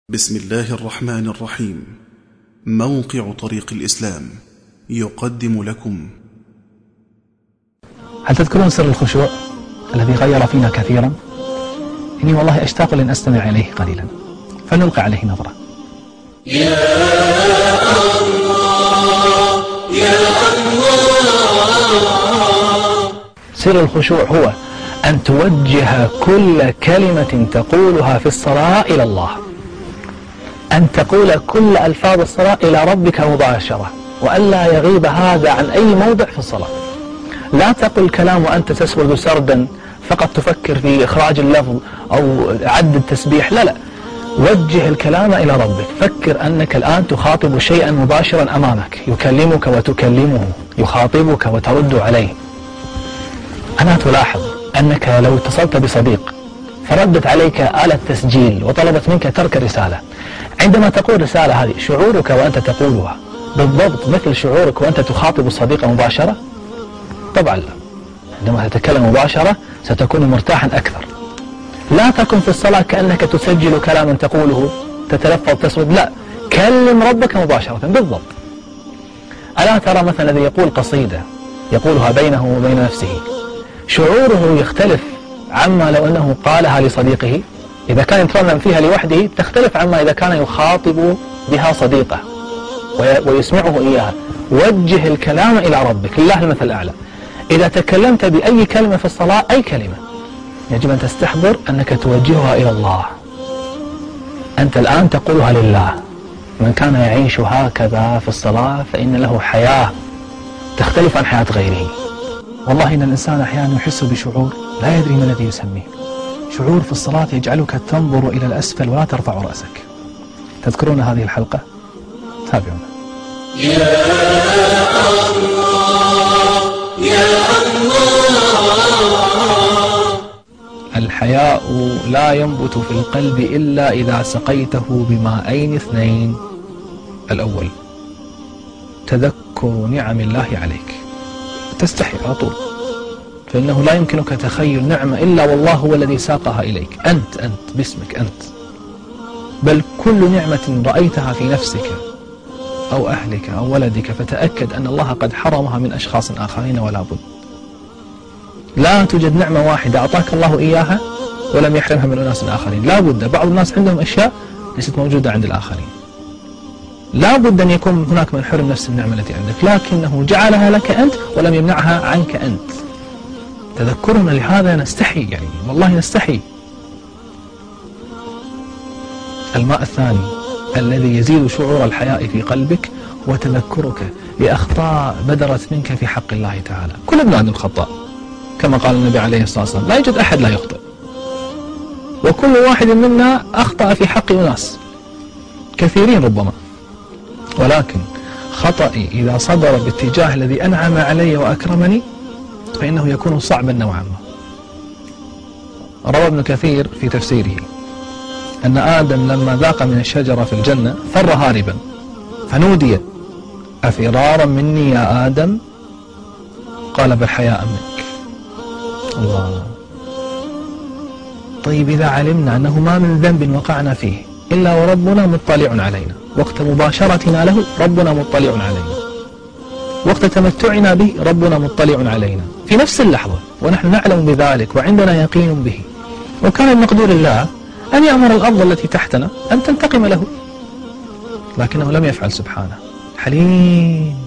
بسم الله الرحمن الرحيم. موقع طريق الإسلام يقدم لكم. هل تذكرون سر الخشوع الذي غير فينا كثيرا؟ إني والله أشتاق لأن أستمع إليه قليلا، فنلقي عليه نظرة. يا الله يا الله. سر الخشوع هو أن توجه كل كلمة تقولها في الصلاة إلى الله، أن تقول كل ألفاظ الصلاة إلى ربك مباشرة، وألا يغيب هذا عن أي موضع في الصلاة. لا تقل كلام وأنت تسرد سردا فقط تفكر في إخراج اللفظ أو عد التسبيح، لا، وجه الكلام إلى ربك. فكر أنك الآن تخاطب شيئا مباشرا أمامك، يكلمك وتكلمه، يخاطبك وترد عليه. أنا تلاحظ أنك لو اتصلت بصديق فردت عليك آلة تسجيل وطلبت منك ترك رسالة، عندما تقول رسالة هذه شعورك وأنت تقولها بالضبط مثل شعورك وأنت تخاطب الصديق مباشرة؟ طبعا لا. عندما تتكلم مباشرة ستكون مرتاحا أكثر. لا تكن في الصلاة كأنك تسجل كلاما تقوله تتلفظ تسرد، لا، كلم ربك مباشرة بالضبط. ألا ترى مثلا الذي يقول قصيدة يقولها بينه وبين نفسه، شعوره يختلف عما لو أنه قالها لصديقه. إذا كان يترنم فيها لوحده تختلف عما إذا كان يخاطب بها صديقه ويسمعه إياها. وجه الكلام إلى ربك، لله المثل الأعلى. إذا تكلمت بأي كلمة في الصلاة، أي كلمة، يجب أن تستحضر أنك توجهها إلى الله. أنت الآن تقولها لله. من كان يعيش هكذا في الصلاة فإن له حياة تختلف عن حياة غيره. والله إن الإنسان أحيانا يحس بشعور لا يدري ما الذي يسميه. شعور في الصلاة يجعلك تنظر إلى الأسفل ولا ترفع رأسك. تذكرون هذه الحلقة؟ تابعونا. يا الله يا الله. الحياء لا ينبت في القلب إلا إذا سقيته بماءين اثنين. الأول تذكر نعم الله عليك، تستحي على طول، فإنه لا يمكنك تخيل نعمة إلا والله هو الذي ساقها إليك. أنت باسمك أنت. بل كل نعمة رأيتها في نفسك أو أهلك أو ولدك فتأكد أن الله قد حرمها من أشخاص آخرين، ولا بد. لا توجد نعمة واحدة أعطاك الله إياها ولم يحرمها من أناس آخرين. لا بد. بعض الناس عندهم أشياء ليست موجودة عند الآخرين. لا بد أن يكون هناك من حرم نفس النعمة التي عندك، لكنه جعلها لك أنت ولم يمنعها عنك أنت. تذكرنا لهذا نستحي، يعني والله نستحي. الماء الثاني الذي يزيد شعور الحياء في قلبك هو تذكرك لأخطاء بدرت منك في حق الله تعالى. كل ابن آدم خطاء، كما قال النبي عليه الصلاة والسلام: لا يوجد أحد لا يخطئ، وكل واحد منا أخطأ في حق أناس كثيرين ربما، ولكن خطئي إذا صدر باتجاه الذي أنعم علي وأكرمني فإنه يكون صعبا نوعا ما. روى ابن كثير في تفسيره أن آدم لما ذاق من الشجرة في الجنة فر هاربا، فنودي: أفرارا مني يا آدم؟ قال: بل حياء منك. الله. طيب إذا علمنا أنه ما من ذنب وقعنا فيه إلا وربنا مطلع علينا، وقت مباشرتنا له ربنا مطلع علينا، وقت تمتعنا به ربنا مطلع علينا في نفس اللحظة، ونحن نعلم بذلك وعندنا يقين به، وكان من مقدور الله أن يأمر الأرض التي تحتنا أن تنتقم له، لكنه لم يفعل سبحانه. حليم،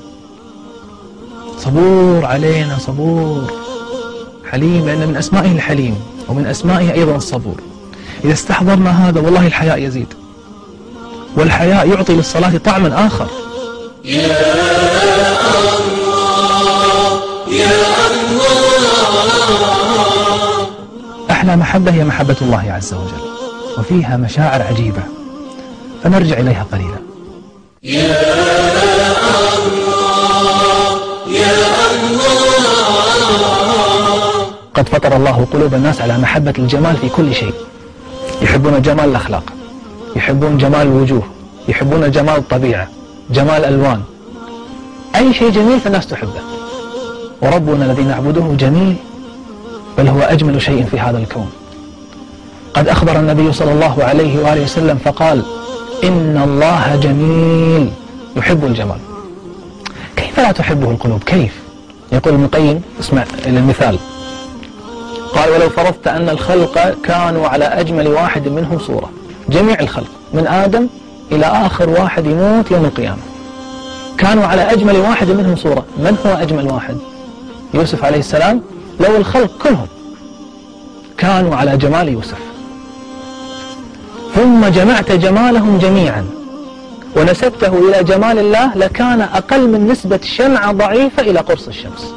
صبور علينا، صبور حليم، لأن من أسمائه الحليم ومن أسمائه أيضا الصبور. إذا استحضرنا هذا والله الحياء يزيد، والحياء يعطي للصلاة طعما آخر. يا الله يا الله. أحلى محبة هي محبة الله عز وجل، وفيها مشاعر عجيبة، فنرجع إليها قليلا. يا الله يا الله. قد فطر الله قلوب الناس على محبة الجمال في كل شيء. يحبون جمال الأخلاق، يحبون جمال الوجوه، يحبون جمال الطبيعة، جمال الألوان. أي شيء جميل فالناس تحبه، وربنا الذي نعبده جميل، بل هو أجمل شيء في هذا الكون. قد أخبر النبي صلى الله عليه وآله وسلم فقال: إن الله جميل يحب الجمال. كيف لا تحبه القلوب؟ كيف؟ يقول ابن القيم، اسمع إلى المثال، قال: ولو فرضت أن الخلق كانوا على أجمل واحد منهم صورة، جميع الخلق من آدم إلى آخر واحد يموت يوم القيامة كانوا على أجمل واحد منهم صورة. من هو أجمل واحد؟ يوسف عليه السلام. لو الخلق كلهم كانوا على جمال يوسف ثم جمعت جمالهم جميعا ونسبته إلى جمال الله لكان أقل من نسبة شمعة ضعيفة إلى قرص الشمس.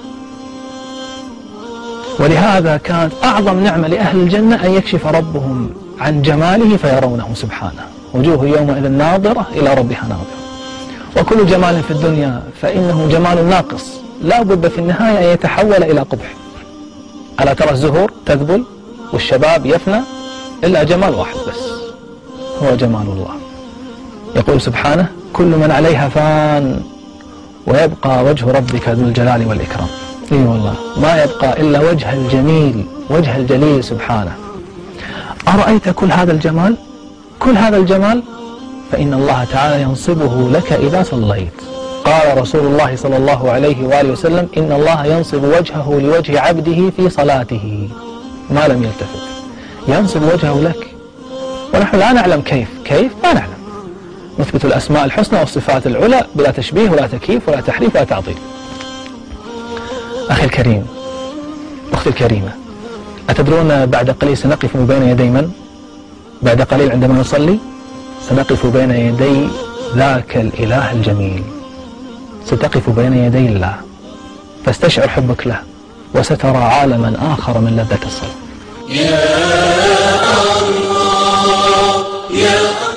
ولهذا كانت أعظم نعمة لأهل الجنة أن يكشف ربهم عن جماله فيرونه سبحانه، وجوه يومئذ ناظرة إلى ربها ناظرة. وكل جمال في الدنيا فإنه جمال ناقص، لا بد في النهاية أن يتحول إلى قبح. ألا ترى الزهور تذبل والشباب يفنى إلا جمال واحد بس، هو جمال الله. يقول سبحانه: كل من عليها فان ويبقى وجه ربك ذو الجلال والإكرام. إي والله ما يبقى إلا وجه الجميل، وجه الجليل سبحانه. أرأيت كل هذا الجمال؟ كل هذا الجمال فإن الله تعالى ينصبه لك إذا صليت. قال رسول الله صلى الله عليه وآله وسلم: إن الله ينصب وجهه لوجه عبده في صلاته ما لم يلتفت. ينصب وجهه لك، ونحن لا نعلم كيف ما نعلم. نثبت الأسماء الحسنى والصفات العلى بلا تشبيه ولا تكييف ولا تحريف ولا تعطيل. أخي الكريم، أختي الكريمة، أتدرون بعد قليل سنقف بين يدي من؟ بعد قليل عندما نصلي سنقف بين يدي ذاك الإله الجميل، ستقف بين يدي الله، فاستشعر حبك له وسترى عالما آخر من لذة الصلاة. يا الله يا الله.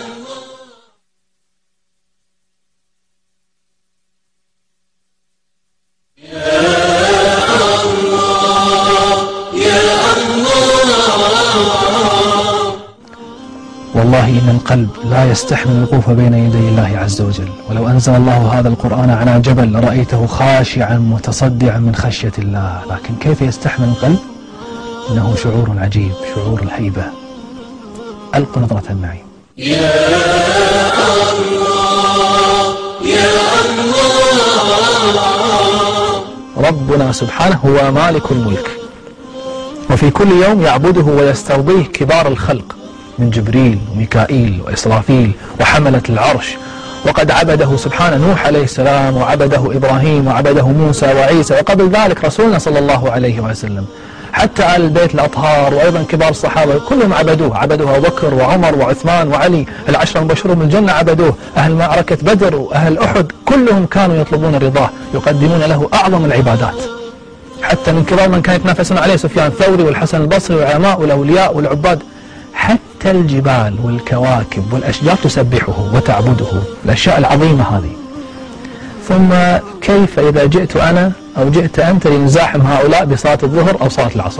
والله إن القلب لا يستحمل الوقوف بين يدي الله عز وجل، ولو أنزل الله هذا القرآن على جبل لرأيته خاشعا متصدعا من خشية الله، لكن كيف يستحمل القلب؟ إنه شعور عجيب، شعور الهيبة. ألقوا نظرة معي. يا الله يا الله. ربنا سبحانه هو مالك الملك، وفي كل يوم يعبده ويسترضيه كبار الخلق من جبريل وميكائيل وإسرافيل وحملة العرش. وقد عبده سبحانه نوح عليه السلام، وعبده إبراهيم، وعبده موسى وعيسى، وقبل ذلك رسولنا صلى الله عليه وسلم، حتى آل البيت الأطهار وأيضا كبار الصحابة كلهم عبدوه. عبدوه أبو بكر وعمر وعثمان وعلي، العشرة المبشرون بالجنة عبدوه، أهل معركة بدر وأهل أحد كلهم كانوا يطلبون رضاه، يقدمون له أعظم العبادات. حتى من كبار من كان يتنافسون عليه سفيان الثوري والحسن البصري والعلماء والأولياء والعباد. حتى الجبال والكواكب والأشجار تسبحه وتعبده، الأشياء العظيمة هذه. ثم كيف إذا جئت أنا أو جئت أنت لنزاحم هؤلاء بصلاة الظهر أو صلاة العصر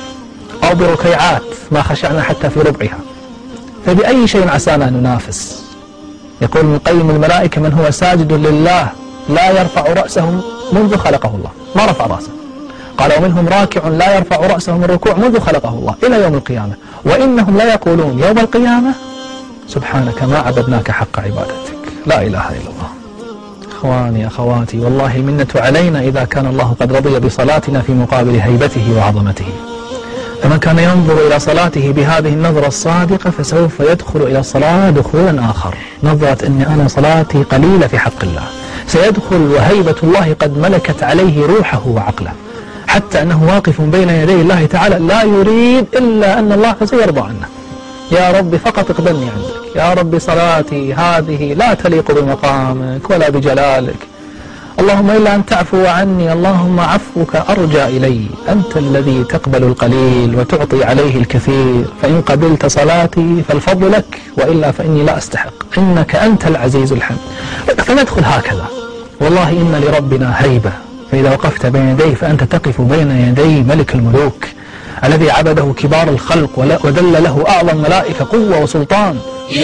أو بركيعات ما خشعنا حتى في ربعها، فبأي شيء عسانا أن ننافس؟ يقول ابن القيم: الملائكة من هو ساجد لله لا يرفع رأسه منذ خلقه الله، ما رفع رأسه. قال: ومنهم راكع لا يرفع رأسه من الركوع منذ خلقه الله إلى يوم القيامة، وإنهم لا يقولون يوم القيامة: سبحانك ما عبدناك حق عبادتك. لا إله إلا الله. إخواني أخواتي، والله المنة علينا إذا كان الله قد رضي بصلاتنا في مقابل هيبته وعظمته. فمن كان ينظر إلى صلاته بهذه النظرة الصادقة فسوف يدخل إلى الصلاة دخولا آخر، نظرة أني أنا صلاتي قليلة في حق الله. سيدخل وهيبة الله قد ملكت عليه روحه وعقله، حتى أنه واقف بين يدي الله تعالى لا يريد إلا أن الله سيرضى عنه. يا رب فقط اقبلني عندك، يا رب صلاتي هذه لا تليق بمقامك ولا بجلالك، اللهم إلا أن تعفو عني، اللهم عفوك أرجى إلي، أنت الذي تقبل القليل وتعطي عليه الكثير، فإن قبلت صلاتي فالفضل لك، وإلا فإني لا أستحق، إنك أنت العزيز الحميد. فندخل هكذا. والله إن لربنا هيبة، فإذا وقفت بين يديه فأنت تقف بين يدي ملك الملوك الذي عبده كبار الخلق ودل له أعظم ملائكة قوة وسلطان. يا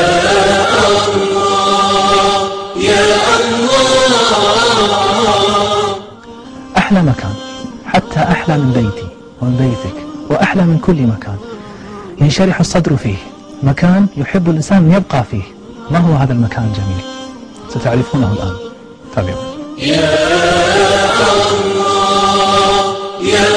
الله يا الله. أحلى مكان، حتى أحلى من بيتي ومن بيتك، وأحلى من كل مكان ينشرح الصدر فيه، مكان يحب الإنسان أن يبقى فيه، ما هو هذا المكان الجميل؟ ستعرفونه الآن. تابعوا. يا الله يا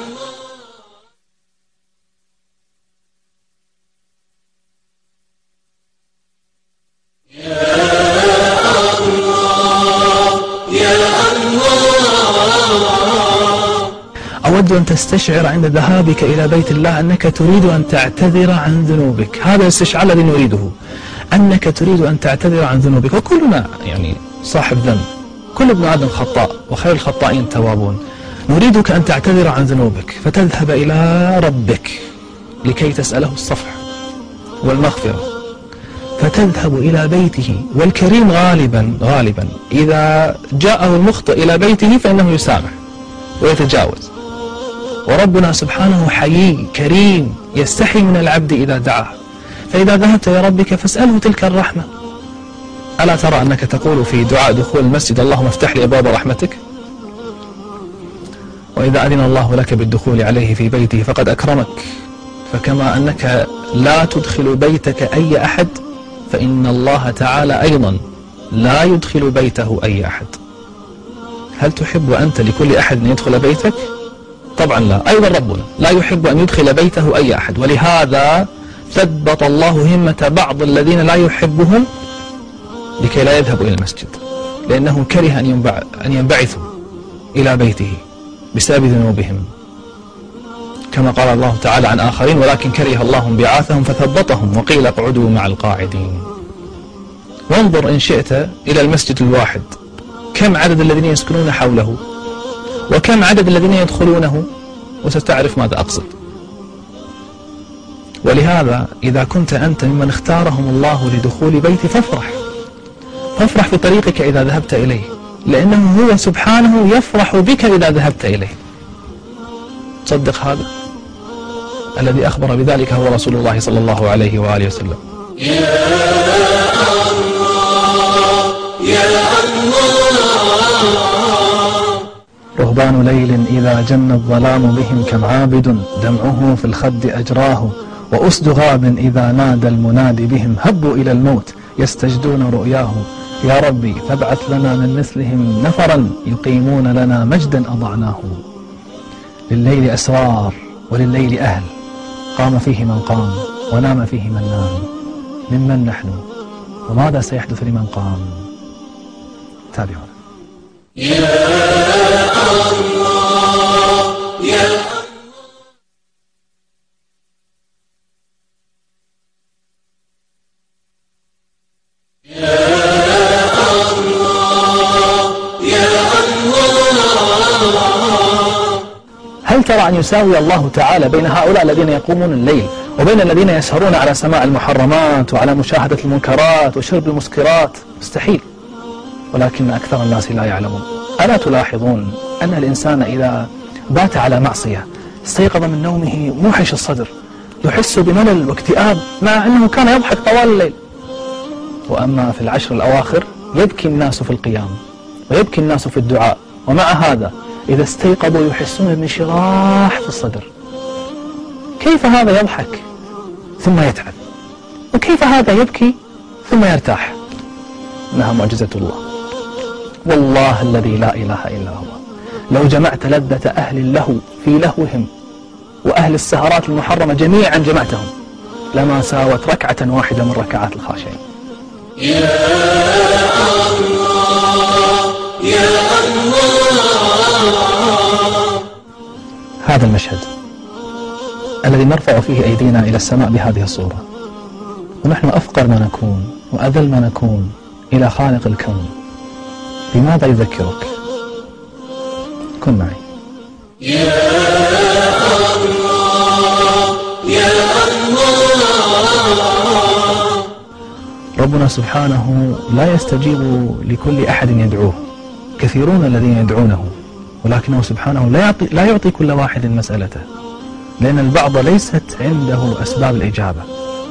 أود أن تستشعر عند ذهابك إلى بيت الله أنك تريد أن تعتذر عن ذنوبك. هذا الاستشعار الذي نريده، أنك تريد أن تعتذر عن ذنوبك. وكلنا يعني صاحب ذنب، كل ابن آدم خطاء وخير الخطائين التوابون. نريدك أن تعتذر عن ذنوبك، فتذهب إلى ربك لكي تسأله الصفح والمغفرة، فتذهب إلى بيته. والكريم غالبا إذا جاءه المخطئ إلى بيته فإنه يسامح ويتجاوز. وربنا سبحانه حيي كريم يستحي من العبد إذا دعاه. فإذا ذهبت إلى ربك فاسأله تلك الرحمة. ألا ترى أنك تقول في دعاء دخول المسجد: اللهم افتح لي أبواب رحمتك؟ وإذا أذن الله لك بالدخول عليه في بيته فقد أكرمك. فكما أنك لا تدخل بيتك أي أحد، فإن الله تعالى أيضا لا يدخل بيته أي أحد. هل تحب أنت لكل أحد أن يدخل بيتك؟ طبعا لا. أيضا ربنا لا يحب أن يدخل بيته أي أحد. ولهذا ثبت الله همة بعض الذين لا يحبهم لكي لا يذهبوا إلى المسجد، لأنه كره أن ينبعثوا إلى بيته بسبب ذنوبهم، كما قال الله تعالى عن آخرين: ولكن كره الله انبعاثهم فثبطهم وقيل اقعدوا مع القاعدين. وانظر إن شئت إلى المسجد الواحد، كم عدد الذين يسكنون حوله وكم عدد الذين يدخلونه، وستعرف ماذا أقصد. ولهذا إذا كنت أنت ممن اختارهم الله لدخول بيتي فافرح في طريقك إذا ذهبت إليه، لأنه هو سبحانه يفرح بك إذا ذهبت إليه. تصدق هذا؟ الذي أخبر بذلك هو رسول الله صلى الله عليه وآله وسلم. يا الله يا الله. رهبان ليل إذا جن الظلام بهم كم عابد دمعه في الخد أجراه، وأسد غاب إذا نادى المنادي بهم هبوا إلى الموت يستجدون رؤياه. يا ربي فابعث لنا من مثلهم نفرا يقيمون لنا مجدا أضعناه. لليل أسرار ولليل أهل، قام فيه من قام ونام فيه من نام. ممن نحن وماذا سيحدث لمن قام؟ تابعونا. يا الله يا هل ترى أن يساوي الله تعالى بين هؤلاء الذين يقومون الليل وبين الذين يسهرون على سماع المحرمات وعلى مشاهدة المنكرات وشرب المسكرات؟ مستحيل. ولكن أكثر الناس لا يعلمون. ألا تلاحظون أن الإنسان إذا بات على معصية استيقظ من نومه موحش الصدر، يحس بملل واكتئاب مع أنه كان يضحك طوال الليل. وأما في العشر الأواخر يبكي الناس في القيام ويبكي الناس في الدعاء، ومع هذا إذا استيقظوا يحسون بانشراح في الصدر. كيف هذا يضحك ثم يتعب؟ وكيف هذا يبكي ثم يرتاح؟ إنها معجزة الله. والله الذي لا إله إلا هو، لو جمعت لذة أهل اللهو في لهوهم وأهل السهرات المحرمة جميعا جمعتهم لما ساوت ركعة واحدة من ركعات الخاشعين. يا الله يا الله. هذا المشهد الذي نرفع فيه أيدينا إلى السماء بهذه الصورة، ونحن أفقر ما نكون وأذل ما نكون إلى خالق الكون، بماذا يذكرك؟ كن معي. يا الله يا الله. ربنا سبحانه لا يستجيب لكل أحد يدعوه، كثيرون الذين يدعونه، ولكنه سبحانه لا يعطي كل واحد مسألته، لأن البعض ليست عنده أسباب الإجابة.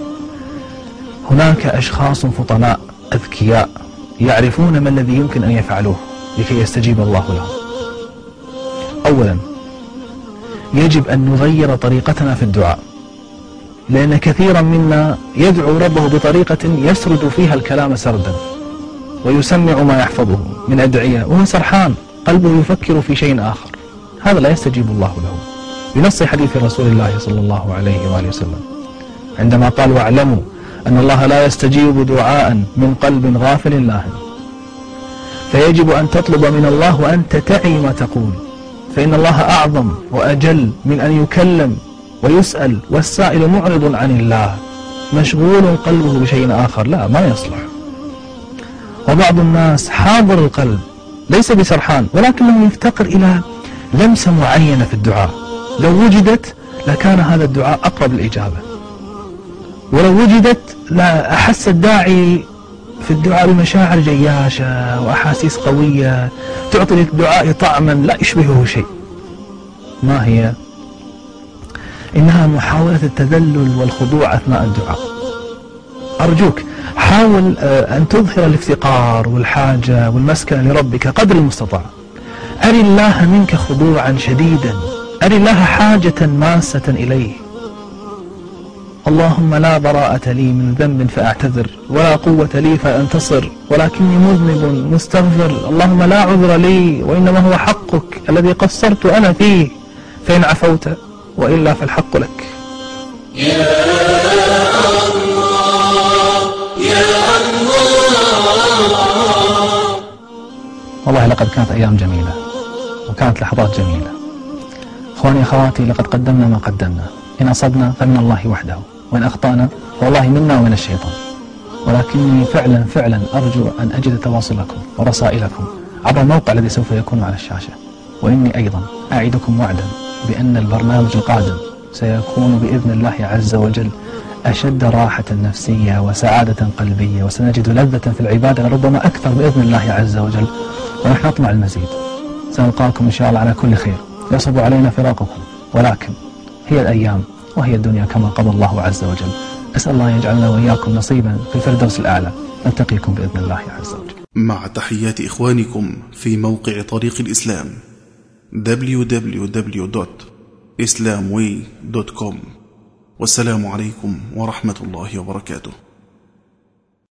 هناك أشخاص فطناء أذكياء يعرفون ما الذي يمكن أن يفعلوه لكي يستجيب الله لهم. أولا، يجب أن نغير طريقتنا في الدعاء. لأن كثيرا منا يدعو ربه بطريقة يسرد فيها الكلام سردا ويسمع ما يحفظه من أدعية وهو سرحان قلبه يفكر في شيء آخر، هذا لا يستجيب الله له. بنص حديث رسول الله صلى الله عليه وآله وسلم عندما قال: واعلموا أن الله لا يستجيب دعاء من قلب غافل لاهٍ، فيجب أن تطلب من الله وأنت تعي ما تقول، فإن الله أعظم وأجل من أن يكلم ويسأل والسائل معرض عن الله مشغول قلبه بشيء آخر، لا ما يصلح. وبعض الناس حاضر القلب ليس بسرحان ولكنه يفتقر إلى لمسة معينة في الدعاء، لو وجدت لكان هذا الدعاء أقرب الإجابة، ولو وجدت لا أحس الداعي في الدعاء بمشاعر جياشة وأحاسيس قوية تعطي للدعاء طعما لا يشبهه شيء. ما هي؟ إنها محاولة التذلل والخضوع أثناء الدعاء. أرجوك حاول أن تظهر الافتقار والحاجة والمسكنة لربك قدر المستطاع. أري الله منك خضوعا شديدا، أري الله حاجة ماسة إليه. اللهم لا براءة لي من ذنب فأعتذر، ولا قوة لي فأنتصر، ولكني مذنب مستغفر. اللهم لا عذر لي وإنما هو حقك الذي قصرت أنا فيه، فإن عفوت وإلا فالحق لك. يا الله يا الله. والله لقد كانت أيام جميلة وكانت لحظات جميلة. أخواني أخواتي، لقد قدمنا ما قدمنا، إن أصبنا فمن الله وحده، وإن أخطأنا فوالله منا ومن الشيطان. ولكني فعلا أرجو أن أجد تواصلكم ورسائلكم عبر الموقع الذي سوف يكون على الشاشة. وإني أيضا أعدكم وعدا بأن البرنامج القادم سيكون بإذن الله عز وجل أشد راحة نفسية وسعادة قلبية، وسنجد لذة في العبادة ربما أكثر بإذن الله عز وجل، ونحن نطمع المزيد. سنلقاكم إن شاء الله على كل خير. يصعب علينا فراقكم، ولكن هي الأيام وهي الدنيا كما قضى الله عز وجل. أسأل الله يجعلنا وإياكم نصيبا في الفردوس الأعلى. نلتقيكم بإذن الله عز وجل. مع تحيات إخوانكم في موقع طريق الإسلام www.islamway.com. والسلام عليكم ورحمة الله وبركاته.